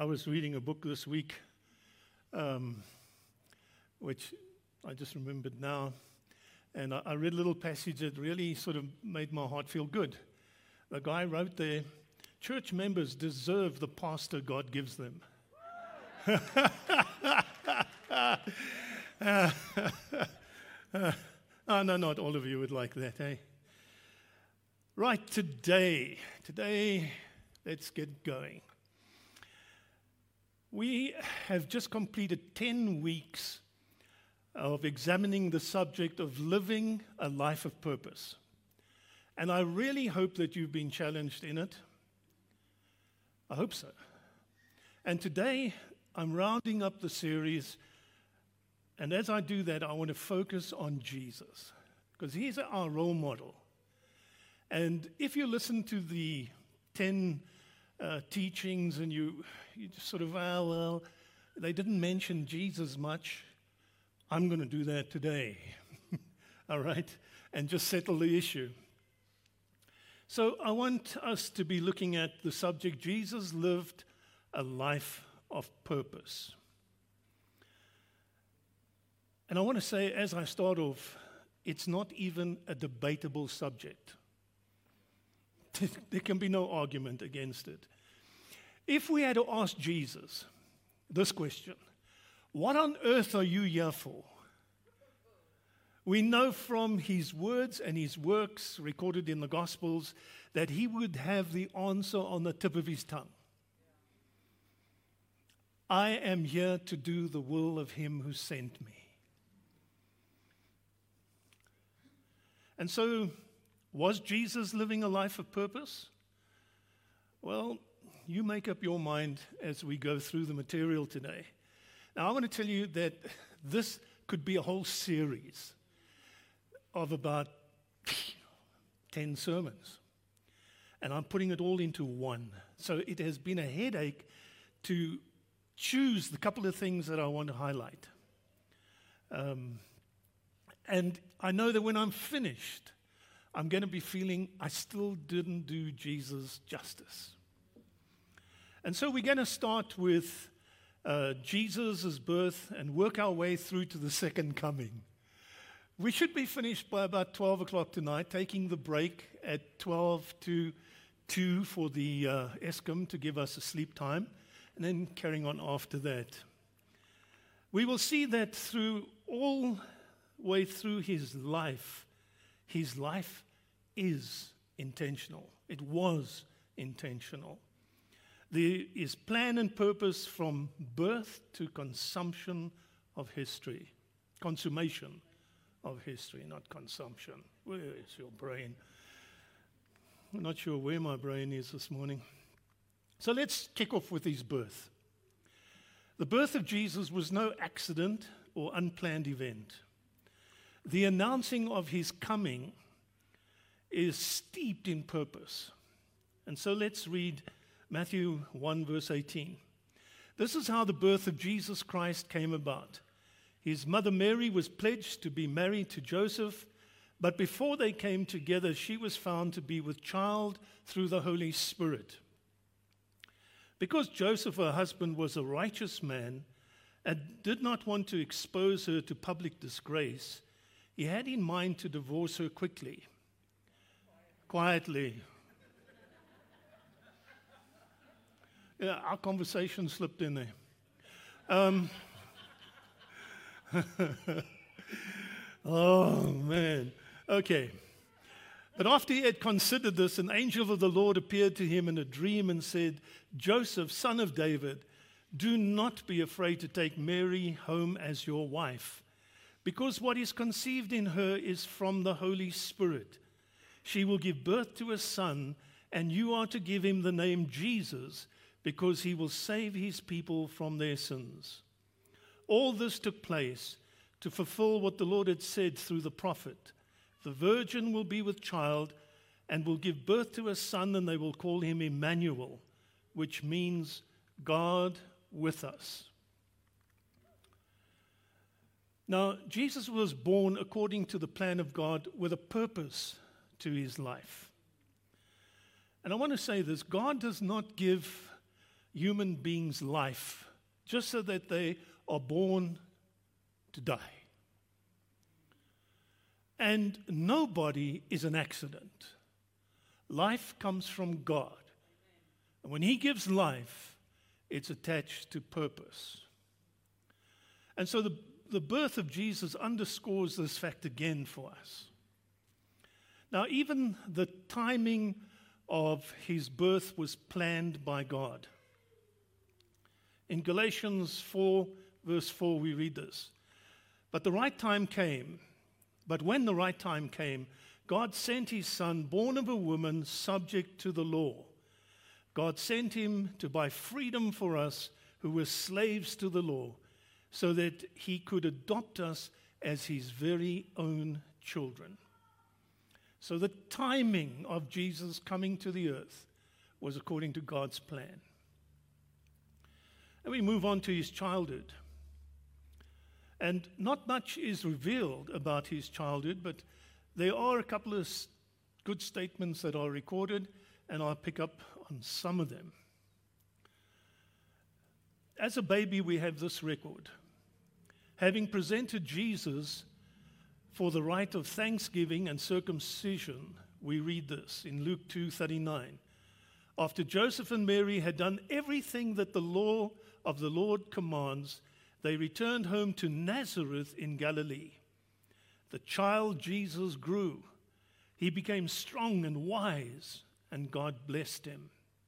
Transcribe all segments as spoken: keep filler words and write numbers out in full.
I was reading a book this week, um, which I just remembered now, and I, I read a little passage that really sort of made my heart feel good. The guy wrote there, church members deserve the pastor God gives them. uh, uh, oh, no, not all of you would like that, eh? Right, today, today, let's get going. We have just completed ten weeks of examining the subject of living a life of purpose. And I really hope that you've been challenged in it. I hope so. And today, I'm rounding up the series. And as I do that, I want to focus on Jesus, because he's our role model. And if you listen to the ten uh, teachings and you, you just sort of, well, well, they didn't mention Jesus much, I'm going to do that today. All right? And just settle the issue. So I want us to be looking at the subject, Jesus lived a life of purpose. And I want to say, as I start off, it's not even a debatable subject. There can be no argument against it. If we had to ask Jesus this question, what on earth are you here for? We know from his words and his works recorded in the Gospels that he would have the answer on the tip of his tongue. I am here to do the will of him who sent me. And so, was Jesus living a life of purpose? Well, you make up your mind as we go through the material today. Now, I want to tell you that this could be a whole series of about ten sermons. And I'm putting it all into one. So it has been a headache to choose the couple of things that I want to highlight. Um, and I know that when I'm finished, I'm going to be feeling I still didn't do Jesus justice. And so we're going to start with uh, Jesus' birth and work our way through to the second coming. We should be finished by about twelve o'clock tonight, taking the break at twelve to two for the uh, ESCOM to give us a sleep time, and then carrying on after that. We will see that through all the way through his life, his life is intentional. It was intentional. There is plan and purpose from birth to consumption of history. Consummation of history, not consumption. Where is your brain? I'm not sure where my brain is this morning. So let's kick off with his birth. The birth of Jesus was no accident or unplanned event. The announcing of his coming is steeped in purpose. And so let's read Matthew one, verse eighteen. This is how the birth of Jesus Christ came about. His mother Mary was pledged to be married to Joseph, but before they came together, she was found to be with child through the Holy Spirit. Because Joseph, her husband, was a righteous man and did not want to expose her to public disgrace, he had in mind to divorce her quickly. Quietly. Yeah, our conversation slipped in there. Um, oh, man. Okay. But after he had considered this, an angel of the Lord appeared to him in a dream and said, Joseph, son of David, do not be afraid to take Mary home as your wife, because what is conceived in her is from the Holy Spirit. She will give birth to a son, and you are to give him the name Jesus, because he will save his people from their sins. All this took place to fulfill what the Lord had said through the prophet. The virgin will be with child and will give birth to a son, and they will call him Emmanuel, which means God with us. Now, Jesus was born according to the plan of God with a purpose to his life. And I want to say this, God does not give human beings' life just so that they are born to die. And nobody is an accident. Life comes from God. And when He gives life, it's attached to purpose. And so the, the birth of Jesus underscores this fact again for us. Now, even the timing of His birth was planned by God. In Galatians four, verse four, we read this. But the right time came. But when the right time came, God sent His Son, born of a woman, subject to the law. God sent Him to buy freedom for us who were slaves to the law, so that He could adopt us as His very own children. So the timing of Jesus coming to the earth was according to God's plan. And we move on to His childhood. And not much is revealed about His childhood, but there are a couple of good statements that are recorded, and I'll pick up on some of them. As a baby, we have this record. Having presented Jesus for the rite of thanksgiving and circumcision, we read this in Luke two thirty-nine. After Joseph and Mary had done everything that the law of the Lord commands, they returned home to Nazareth in Galilee. The child Jesus grew. He became strong and wise, and God blessed him.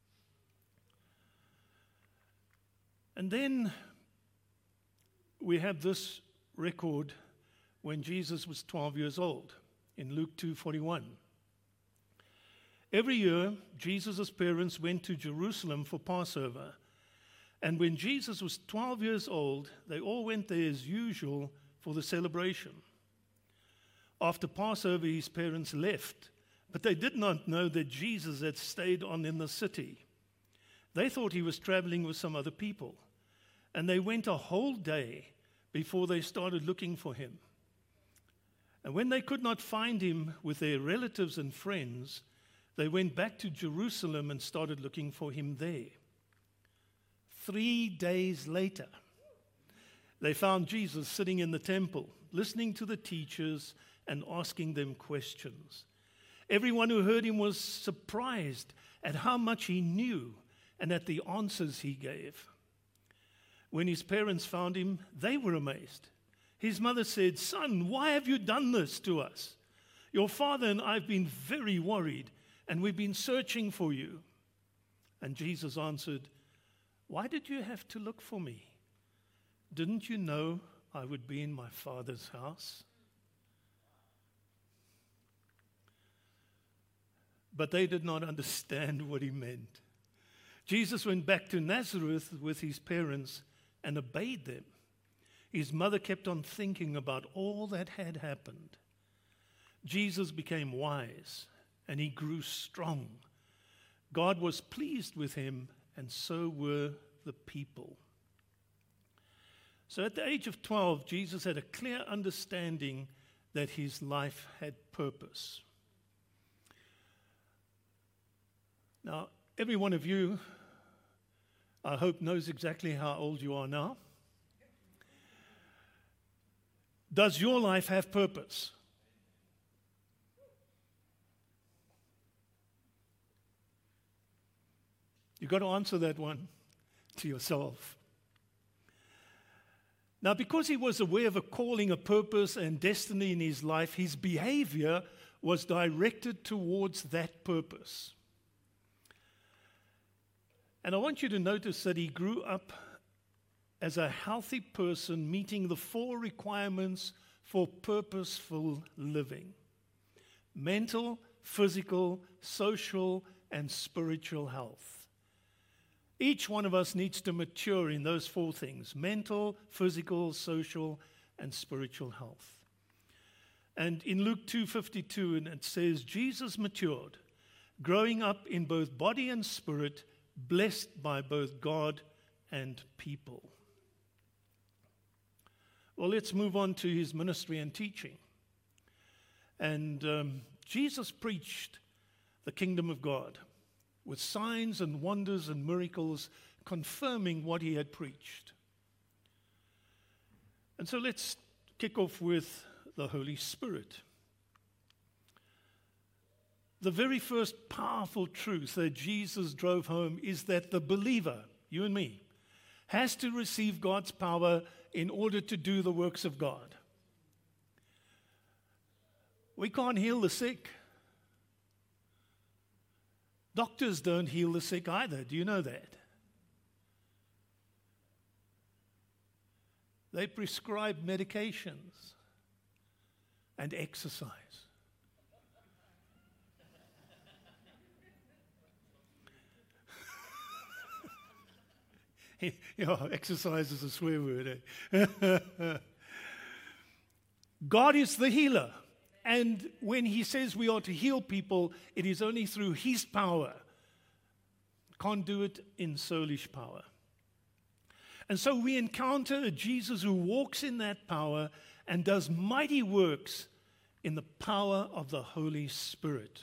And then we have this record when Jesus was twelve years old in Luke two forty-one. Every year, Jesus' parents went to Jerusalem for Passover. And when Jesus was twelve years old, they all went there as usual for the celebration. After Passover, his parents left, but they did not know that Jesus had stayed on in the city. They thought he was traveling with some other people, and they went a whole day before they started looking for him. And when they could not find him with their relatives and friends, they went back to Jerusalem and started looking for him there. Three days later, they found Jesus sitting in the temple, listening to the teachers and asking them questions. Everyone who heard him was surprised at how much he knew and at the answers he gave. When his parents found him, they were amazed. His mother said, "Son, why have you done this to us? Your father and I have been very worried, and we've been searching for you." And Jesus answered, "Why did you have to look for me? Didn't you know I would be in my Father's house?" But they did not understand what he meant. Jesus went back to Nazareth with his parents and obeyed them. His mother kept on thinking about all that had happened. Jesus became wise, and he grew strong. God was pleased with him, and so were the people. So at the age of twelve, Jesus had a clear understanding that his life had purpose. Now, every one of you, I hope, knows exactly how old you are now. Does your life have purpose? You've got to answer that one to yourself. Now, because he was aware of a calling, a purpose, and destiny in his life, his behavior was directed towards that purpose. And I want you to notice that he grew up as a healthy person, meeting the four requirements for purposeful living: mental, physical, social, and spiritual health. Each one of us needs to mature in those four things: mental, physical, social, and spiritual health. And in Luke two fifty-two, and it says, Jesus matured, growing up in both body and spirit, blessed by both God and people. Well, let's move on to his ministry and teaching. And um, Jesus preached the kingdom of God. with signs and wonders and miracles confirming what he had preached. And so let's kick off with the Holy Spirit. The very first powerful truth that Jesus drove home is that the believer, you and me, has to receive God's power in order to do the works of God. We can't heal the sick. Doctors don't heal the sick either. Do you know that? They prescribe medications and exercise. Yeah, exercise is a swear word. Eh? God is the healer. And when he says we are to heal people, it is only through his power. Can't do it in soulish power. And so we encounter a Jesus who walks in that power and does mighty works in the power of the Holy Spirit.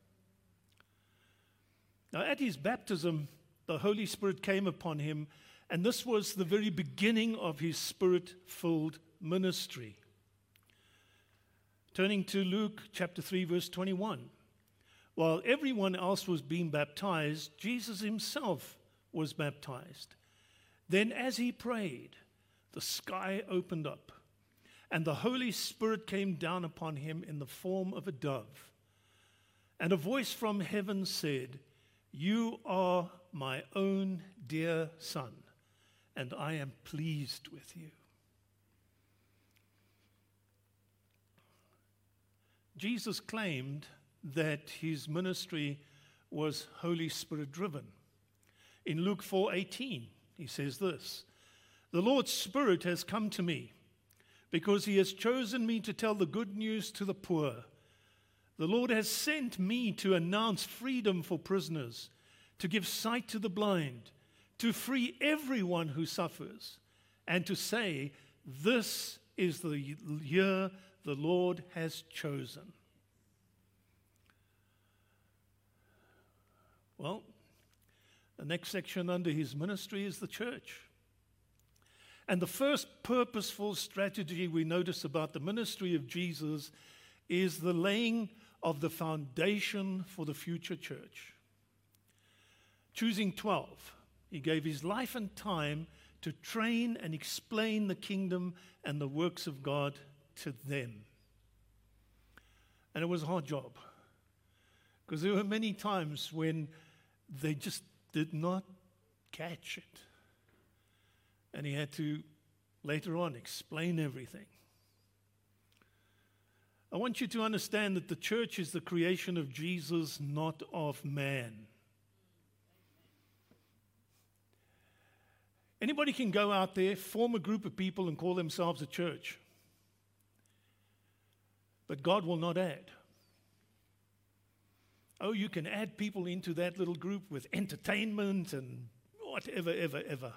Now, at his baptism, the Holy Spirit came upon him, and this was the very beginning of his Spirit-filled ministry. Turning to Luke chapter three, verse twenty-one. While everyone else was being baptized, Jesus himself was baptized. Then as he prayed, the sky opened up, and the Holy Spirit came down upon him in the form of a dove. And a voice from heaven said, "You are my own dear Son, and I am pleased with you." Jesus claimed that his ministry was Holy Spirit driven. In Luke four eighteen, he says this, "The Lord's Spirit has come to me because he has chosen me to tell the good news to the poor. The Lord has sent me to announce freedom for prisoners, to give sight to the blind, to free everyone who suffers, and to say, this is the year the Lord has chosen." Well, the next section under his ministry is the church. And the first purposeful strategy we notice about the ministry of Jesus is the laying of the foundation for the future church. Choosing twelve, he gave his life and time to train and explain the kingdom and the works of God to them. And it was a hard job, because there were many times when they just did not catch it. And he had to, later on, explain everything. I want you to understand that the church is the creation of Jesus, not of man. Anybody can go out there, form a group of people, and call themselves a church. But God will not add. Oh, you can add people into that little group with entertainment and whatever, ever, ever.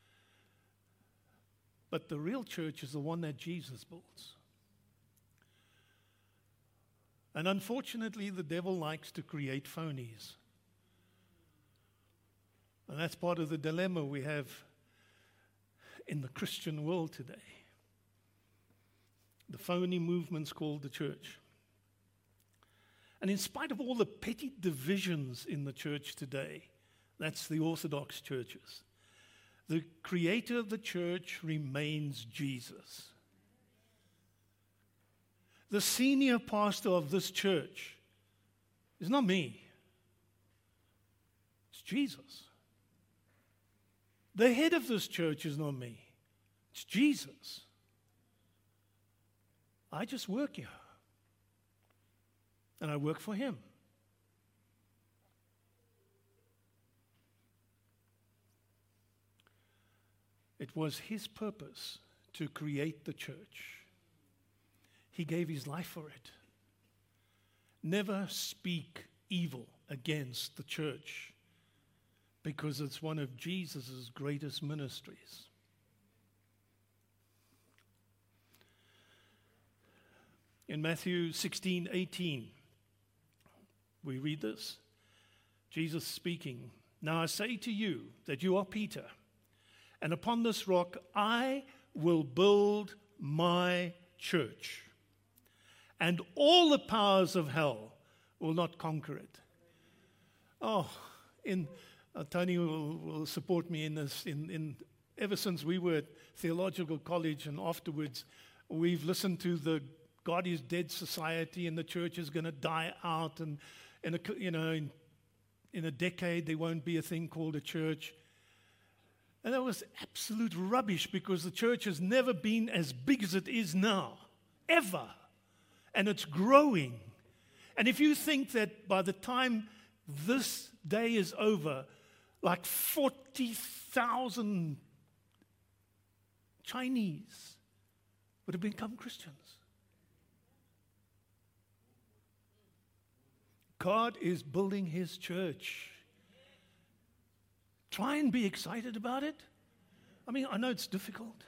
But the real church is the one that Jesus builds. And unfortunately, the devil likes to create phonies. And that's part of the dilemma we have in the Christian world today. The phony movement's called the church. And in spite of all the petty divisions in the church today, that's the Orthodox churches, the creator of the church remains Jesus. The senior pastor of this church is not me. It's Jesus. The head of this church is not me. It's Jesus. I just work here. And I work for him. It was his purpose to create the church. He gave his life for it. Never speak evil against the church, because it's one of Jesus' greatest ministries. In Matthew sixteen eighteen, we read this. Jesus speaking, "Now I say to you that you are Peter, and upon this rock I will build my church, and all the powers of hell will not conquer it." Oh, in uh, Tony will, will support me in this. In, in ever since we were at theological college and afterwards, we've listened to the God is Dead Society, and the church is going to die out, and in a, you know in, in a decade there won't be a thing called a church. And that was absolute rubbish, because the church has never been as big as it is now, ever. And it's growing. And if you think that by the time this day is over, like forty thousand Chinese would have become Christians. God is building his church. Try and be excited about it. I mean, I know it's difficult.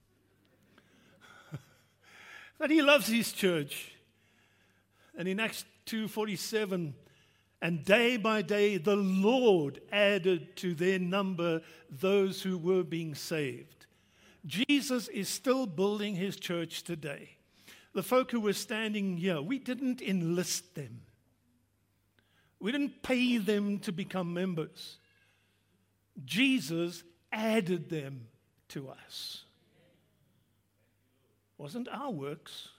But he loves his church. And in Acts two forty-seven, "And day by day the Lord added to their number those who were being saved." Jesus is still building his church today. The folk who were standing here, we didn't enlist them. We didn't pay them to become members. Jesus added them to us. It wasn't our works.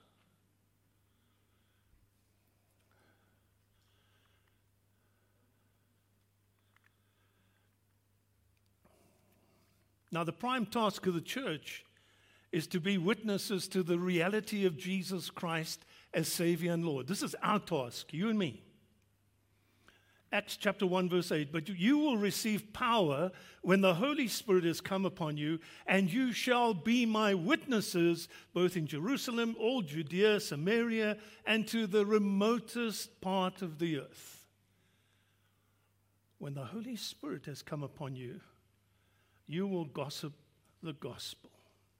Now, the prime task of the church is to be witnesses to the reality of Jesus Christ as Savior and Lord. This is our task, you and me. Acts chapter one, verse eight, "But you will receive power when the Holy Spirit has come upon you, and you shall be my witnesses both in Jerusalem, all Judea, Samaria, and to the remotest part of the earth." When the Holy Spirit has come upon you, you will gossip the gospel.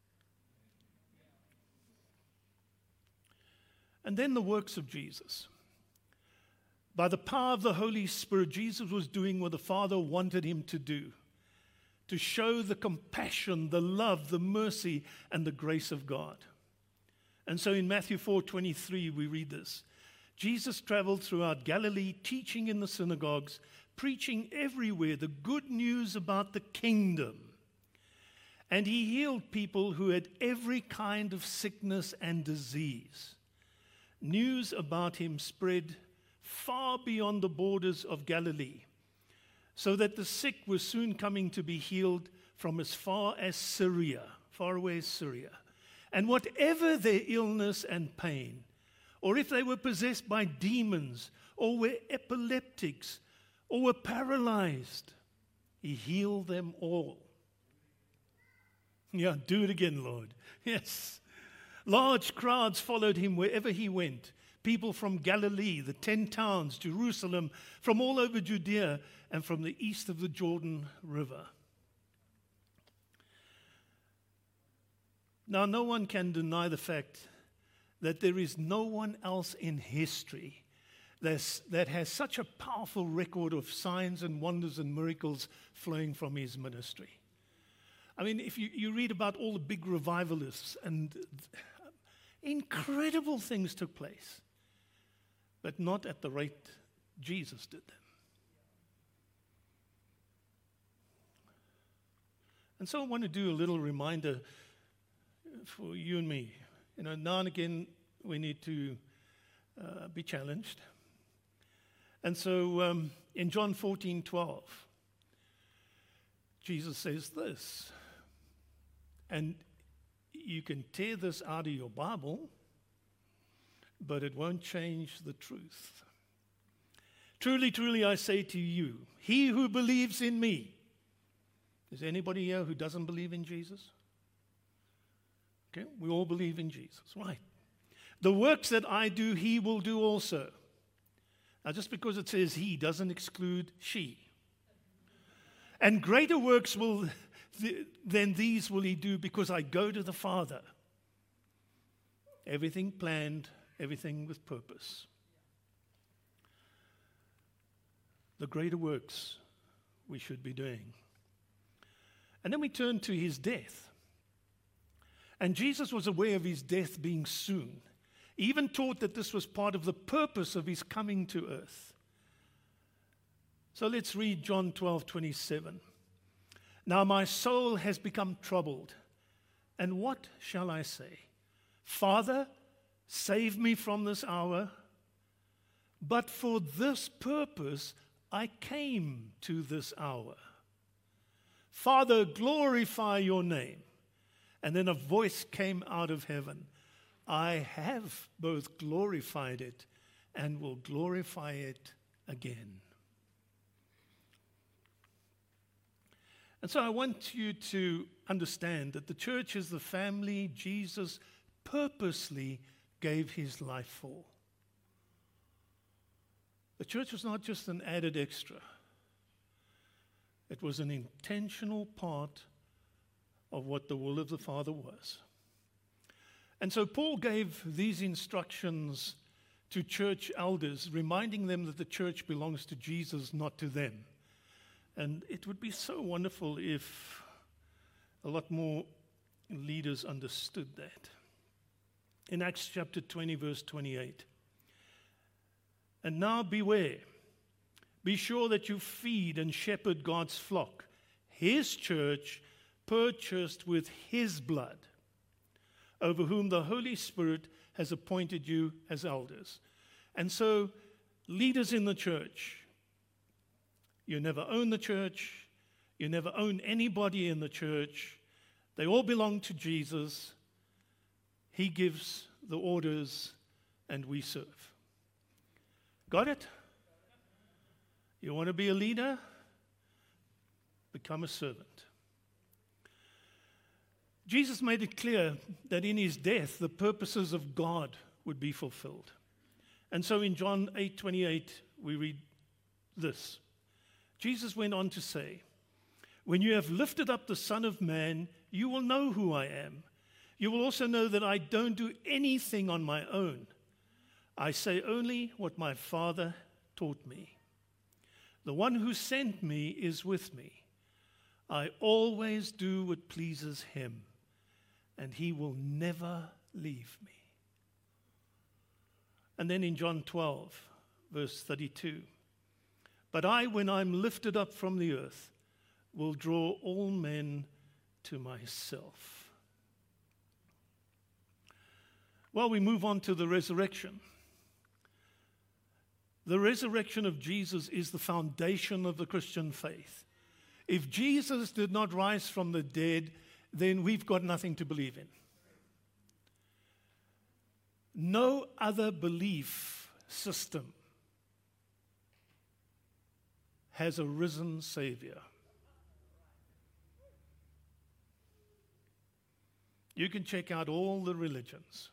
And then the works of Jesus. By the power of the Holy Spirit, Jesus was doing what the Father wanted him to do, to show the compassion, the love, the mercy, and the grace of God. And so in Matthew four twenty-three, we read this: "Jesus traveled throughout Galilee, teaching in the synagogues, preaching everywhere the good news about the kingdom. And he healed people who had every kind of sickness and disease. News about him spread far beyond the borders of Galilee, so that the sick were soon coming to be healed from as far as Syria, far away as Syria. And whatever their illness and pain, or if they were possessed by demons, or were epileptics, or were paralyzed, he healed them all." Yeah, do it again, Lord. Yes. Large crowds followed him wherever he went. People from Galilee, the ten towns, Jerusalem, from all over Judea, and from the east of the Jordan River. Now, no one can deny the fact that there is no one else in history that's, that has such a powerful record of signs and wonders and miracles flowing from his ministry. I mean, if you, you read about all the big revivalists, and incredible things took place, but not at the rate Jesus did them. And so I want to do a little reminder for you and me. You know, now and again we need to uh, be challenged. And so um, in John fourteen twelve, Jesus says this, and you can tear this out of your Bible, but it won't change the truth. "Truly, truly, I say to you, he who believes in me." Is there anybody here who doesn't believe in Jesus? Okay, we all believe in Jesus, right? "The works that I do, he will do also." Now, just because it says he doesn't exclude she. "And greater works will th- than these will he do, because I go to the Father." Everything planned, everything with purpose. the greater works we should be doing. And then we turn to his death. And Jesus was aware of his death being soon. He even taught that this was part of the purpose of his coming to earth. So let's read John twelve twenty-seven. Now my soul has become troubled, and what shall I say? Father, save me from this hour. But for this purpose I came to this hour. Father, glorify your name. And then a voice came out of heaven. I have both glorified it and will glorify it again. And so I want you to understand that the church is the family Jesus purposely gave his life for. The church was not just an added extra. It was an intentional part of what the will of the Father was. And so Paul gave these instructions to church elders, reminding them that the church belongs to Jesus, not to them. And it would be so wonderful if a lot more leaders understood that. In Acts chapter twenty, verse twenty-eight. And now beware. Be sure that you feed and shepherd God's flock, his church, purchased with his blood, over whom the Holy Spirit has appointed you as elders. And so, leaders in the church, you never own the church, you never own anybody in the church. They all belong to Jesus. He gives the orders, and we serve. Got it? You want to be a leader? Become a servant. Jesus made it clear that in his death, the purposes of God would be fulfilled. And so in John eight twenty-eight, we read this. Jesus went on to say, when you have lifted up the Son of Man, you will know who I am. You will also know that I don't do anything on my own. I say only what my Father taught me. The one who sent me is with me. I always do what pleases him, and he will never leave me. And then in John twelve, verse thirty-two, but I, when I'm lifted up from the earth, will draw all men to myself. Well, we move on to the resurrection. The resurrection of Jesus is the foundation of the Christian faith. If Jesus did not rise from the dead, then we've got nothing to believe in. No other belief system has a risen Savior. You can check out all the religions.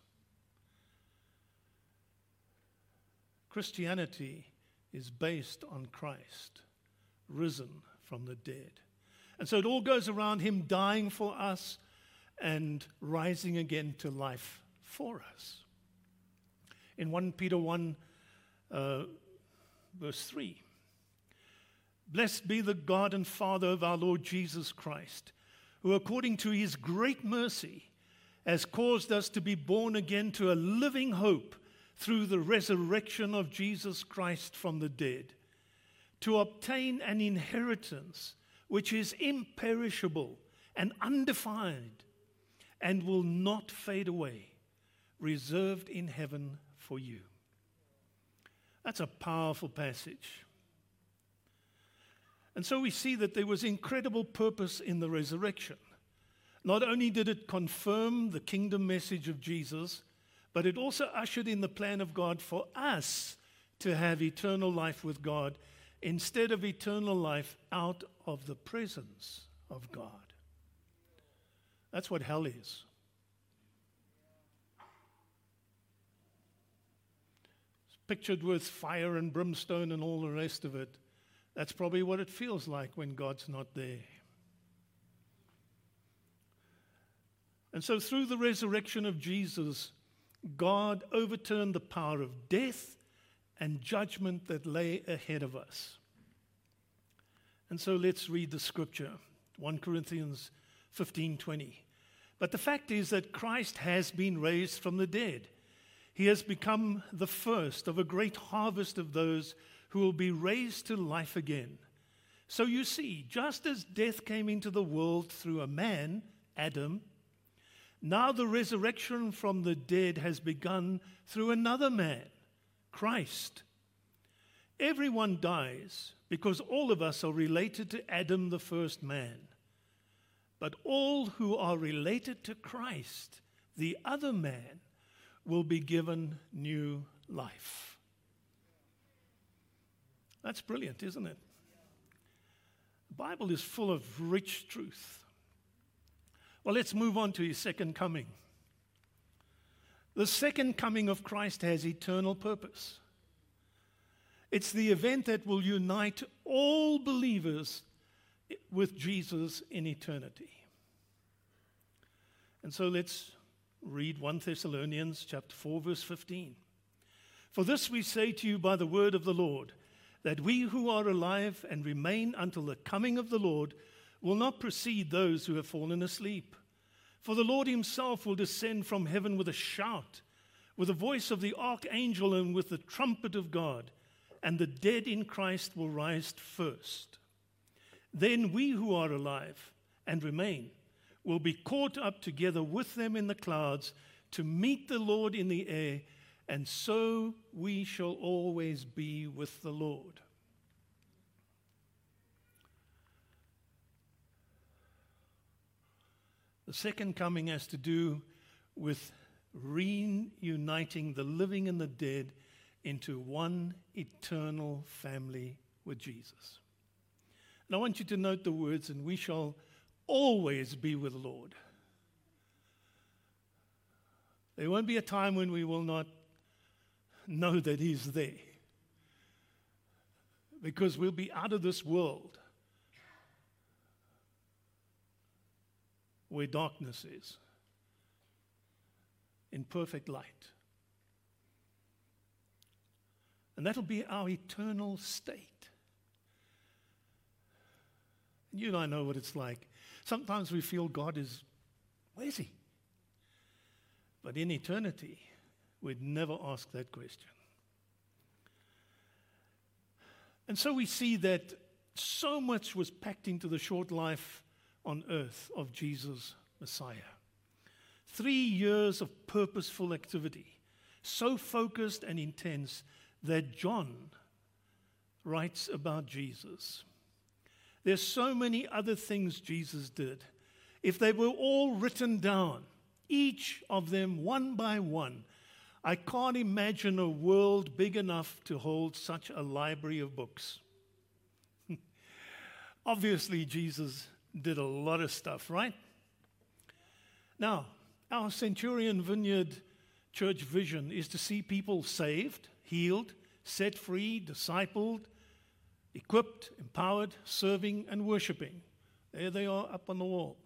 Christianity is based on Christ, risen from the dead. And so it all goes around him dying for us and rising again to life for us. In First Peter one, uh, verse three, blessed be the God and Father of our Lord Jesus Christ, who according to his great mercy has caused us to be born again to a living hope through the resurrection of Jesus Christ from the dead, to obtain an inheritance which is imperishable and undefiled and will not fade away, reserved in heaven for you. That's a powerful passage. And so we see that there was incredible purpose in the resurrection. Not only did it confirm the kingdom message of Jesus, but it also ushered in the plan of God for us to have eternal life with God instead of eternal life out of the presence of God. That's what hell is. It's pictured with fire and brimstone and all the rest of it. That's probably what it feels like when God's not there. And so through the resurrection of Jesus, God overturned the power of death and judgment that lay ahead of us. And so let's read the scripture, First Corinthians fifteen twenty. But the fact is that Christ has been raised from the dead. He has become the first of a great harvest of those who will be raised to life again. So you see, just as death came into the world through a man, Adam, now the resurrection from the dead has begun through another man, Christ. Everyone dies because all of us are related to Adam, the first man. But all who are related to Christ, the other man, will be given new life. That's brilliant, isn't it? The Bible is full of rich truth. Well, let's move on to his second coming. The second coming of Christ has eternal purpose. It's the event that will unite all believers with Jesus in eternity. And so let's read First Thessalonians chapter four, verse fifteen. For this we say to you by the word of the Lord, that we who are alive and remain until the coming of the Lord will not precede those who have fallen asleep. For the Lord himself will descend from heaven with a shout, with the voice of the archangel and with the trumpet of God, and the dead in Christ will rise first. Then we who are alive and remain will be caught up together with them in the clouds to meet the Lord in the air, and so we shall always be with the Lord. The second coming has to do with reuniting the living and the dead into one eternal family with Jesus. And I want you to note the words, and we shall always be with the Lord. There won't be a time when we will not know that he's there, because we'll be out of this world where darkness is, in perfect light. And that'll be our eternal state. And you and I know what it's like. Sometimes we feel God is, where's he? But in eternity, we'd never ask that question. And so we see that so much was packed into the short life on earth of Jesus, Messiah. Three years of purposeful activity, so focused and intense that John writes about Jesus. There's so many other things Jesus did. If they were all written down, each of them one by one, I can't imagine a world big enough to hold such a library of books. Obviously, Jesus did a lot of stuff, right? Now, our Centurion Vineyard Church vision is to see people saved, healed, set free, discipled, equipped, empowered, serving, and worshiping. There they are up on the wall.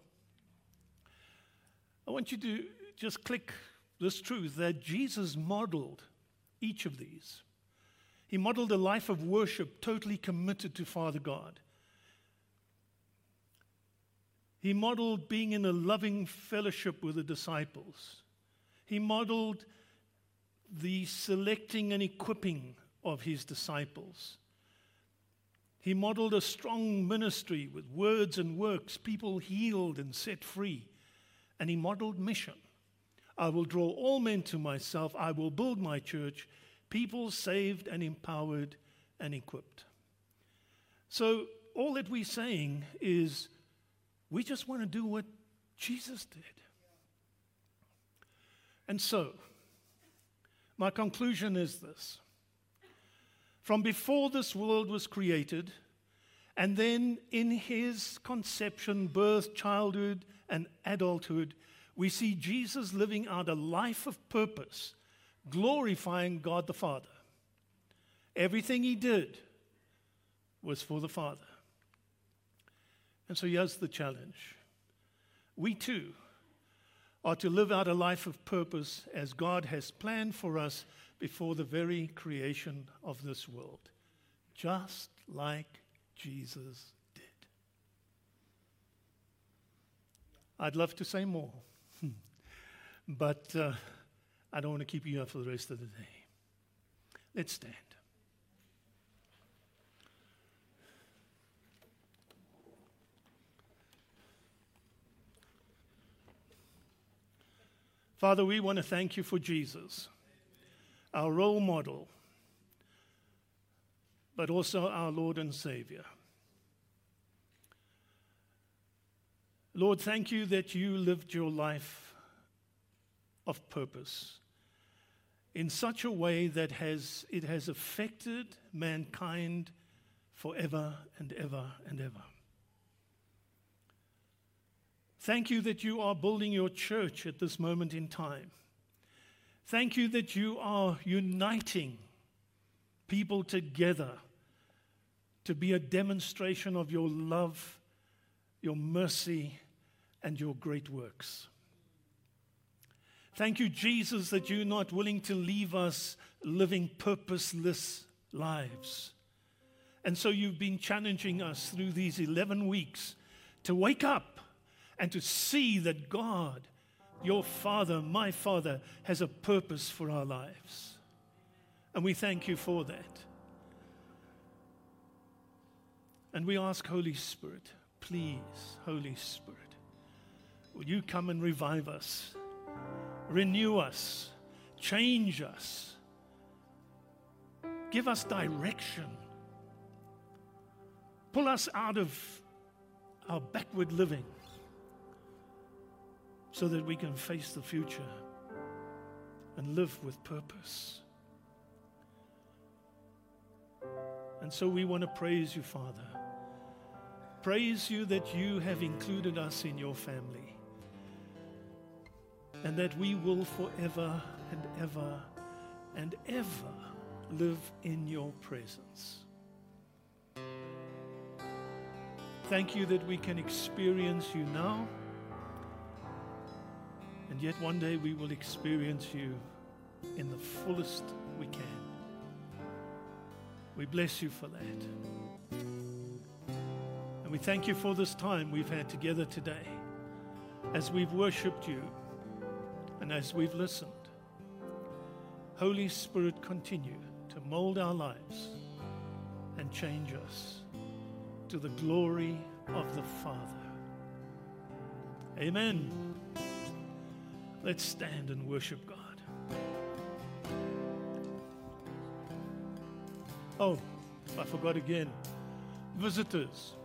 I want you to just click this truth that Jesus modeled each of these. He modeled a life of worship totally committed to Father God. He modeled being in a loving fellowship with the disciples. He modeled the selecting and equipping of his disciples. He modeled a strong ministry with words and works, people healed and set free. And he modeled mission. I will draw all men to myself. I will build my church, people saved and empowered and equipped. So all that we're saying is we just want to do what Jesus did. And so, my conclusion is this. From before this world was created, and then in his conception, birth, childhood, and adulthood, we see Jesus living out a life of purpose, glorifying God the Father. Everything he did was for the Father. And so here's the challenge. We too are to live out a life of purpose as God has planned for us before the very creation of this world, just like Jesus did. I'd love to say more, but uh, I don't want to keep you up for the rest of the day. Let's stand. Father, we want to thank you for Jesus, our role model, but also our Lord and Savior. Lord, thank you that you lived your life of purpose in such a way that has it has affected mankind forever and ever and ever. Thank you that you are building your church at this moment in time. Thank you that you are uniting people together to be a demonstration of your love, your mercy, and your great works. Thank you, Jesus, that you're not willing to leave us living purposeless lives. And so you've been challenging us through these eleven weeks to wake up and to see that God, your Father, my Father, has a purpose for our lives. And we thank you for that. And we ask, Holy Spirit, please, Holy Spirit, will you come and revive us, renew us, change us, give us direction, pull us out of our backward living, so that we can face the future and live with purpose. And so we want to praise you, Father. Praise you that you have included us in your family, and that we will forever and ever and ever live in your presence. Thank you that we can experience you now, and yet one day we will experience you in the fullest we can. We bless you for that. And we thank you for this time we've had together today, as we've worshipped you and as we've listened. Holy Spirit, continue to mold our lives and change us to the glory of the Father. Amen. Let's stand and worship God. Oh, I forgot again. Visitors.